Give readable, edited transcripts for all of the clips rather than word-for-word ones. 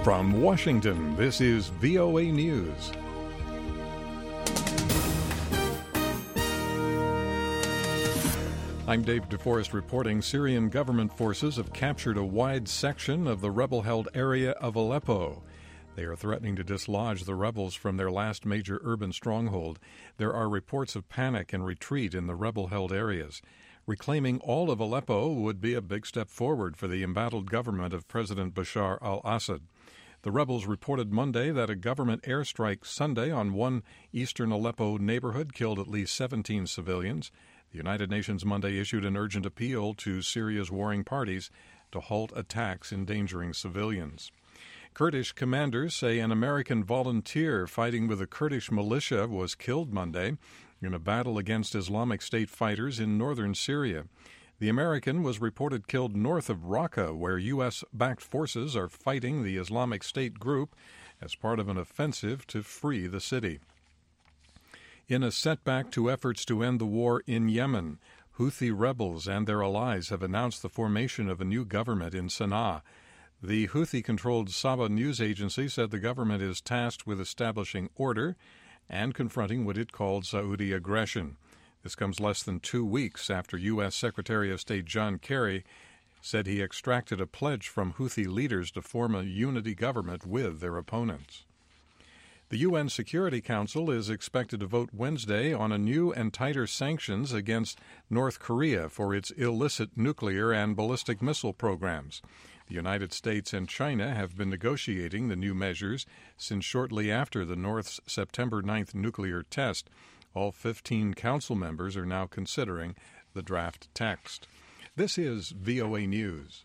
From Washington, this is VOA News. I'm Dave DeForest reporting Syrian government forces have captured a wide section of the rebel-held area of Aleppo. They are threatening to dislodge the rebels from their last major urban stronghold. There are reports of panic and retreat in the rebel-held areas. Reclaiming all of Aleppo would be a big step forward for the embattled government of President Bashar al-Assad. The rebels reported Monday that a government airstrike Sunday on one eastern Aleppo neighborhood killed at least 17 civilians. The United Nations Monday issued an urgent appeal to Syria's warring parties to halt attacks endangering civilians. Kurdish commanders say an American volunteer fighting with a Kurdish militia was killed Monday in a battle against Islamic State fighters in northern Syria. The American was reported killed north of Raqqa, where U.S.-backed forces are fighting the Islamic State group as part of an offensive to free the city. In a setback to efforts to end the war in Yemen, Houthi rebels and their allies have announced the formation of a new government in Sana'a. The Houthi-controlled Saba news agency said the government is tasked with establishing order and confronting what it called Saudi aggression. This comes less than 2 weeks after U.S. Secretary of State John Kerry said he extracted a pledge from Houthi leaders to form a unity government with their opponents. The UN Security Council is expected to vote Wednesday on a new and tighter sanctions against North Korea for its illicit nuclear and ballistic missile programs. The United States and China have been negotiating the new measures since shortly after the North's September 9th nuclear test. All 15 council members are now considering the draft text. This is VOA News.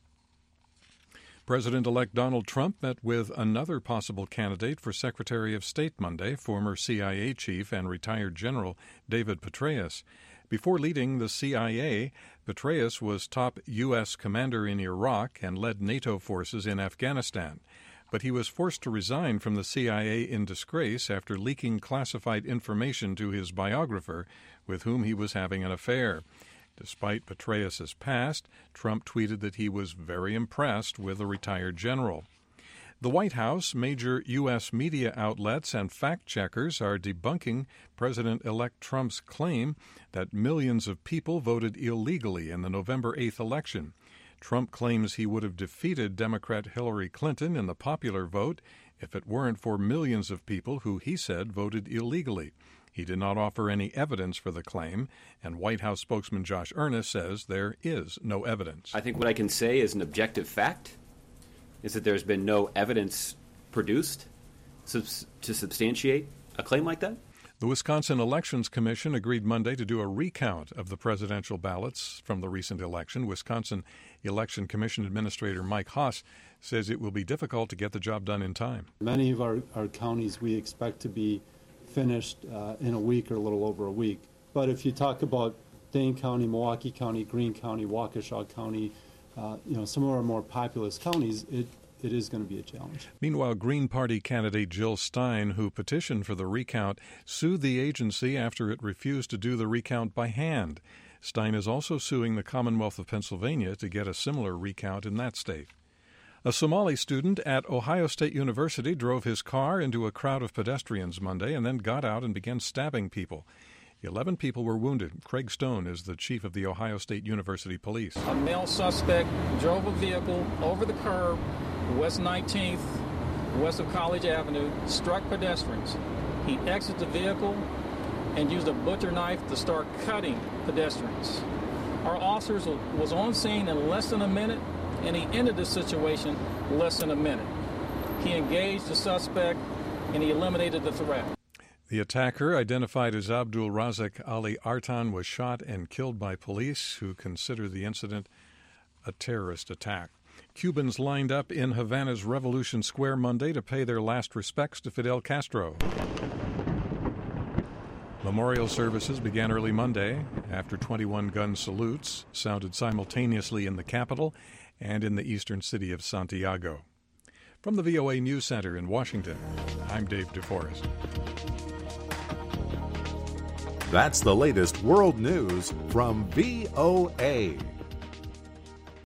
President-elect Donald Trump met with another possible candidate for Secretary of State Monday, former CIA chief and retired General David Petraeus. Before leading the CIA, Petraeus was top U.S. commander in Iraq and led NATO forces in Afghanistan. But he was forced to resign from the CIA in disgrace after leaking classified information to his biographer, with whom he was having an affair. Despite Petraeus' past, Trump tweeted that he was very impressed with the retired general. The White House, major U.S. media outlets, and fact-checkers are debunking President-elect Trump's claim that millions of people voted illegally in the November 8th election. Trump claims he would have defeated Democrat Hillary Clinton in the popular vote if it weren't for millions of people who, he said, voted illegally. He did not offer any evidence for the claim, and White House spokesman Josh Earnest says there is no evidence. I think what I can say is an objective fact is that there's been no evidence produced to substantiate a claim like that. The Wisconsin Elections Commission agreed Monday to do a recount of the presidential ballots from the recent election. Wisconsin Election Commission Administrator Mike Haas says it will be difficult to get the job done in time. Many of our counties we expect to be finished in a week or a little over a week. But if you talk about Dane County, Milwaukee County, Greene County, Waukesha County, some of our more populous counties, it is going to be a challenge. Meanwhile, Green Party candidate Jill Stein, who petitioned for the recount, sued the agency after it refused to do the recount by hand. Stein is also suing the Commonwealth of Pennsylvania to get a similar recount in that state. A Somali student at Ohio State University drove his car into a crowd of pedestrians Monday and then got out and began stabbing people. 11 people were wounded. Craig Stone is the chief of the Ohio State University Police. A male suspect drove a vehicle over the curb, West 19th, west of College Avenue, struck pedestrians. He exited the vehicle and used a butcher knife to start cutting pedestrians. Our officers was on scene in less than a minute, and he ended the situation less than a minute. He engaged the suspect, and he eliminated the threat. The attacker, identified as Abdul Razak Ali Artan, was shot and killed by police, who consider the incident a terrorist attack. Cubans lined up in Havana's Revolution Square Monday to pay their last respects to Fidel Castro. Memorial services began early Monday after 21 gun salutes sounded simultaneously in the capital and in the eastern city of Santiago. From the VOA News Center in Washington, I'm Dave DeForest. That's the latest world news from VOA.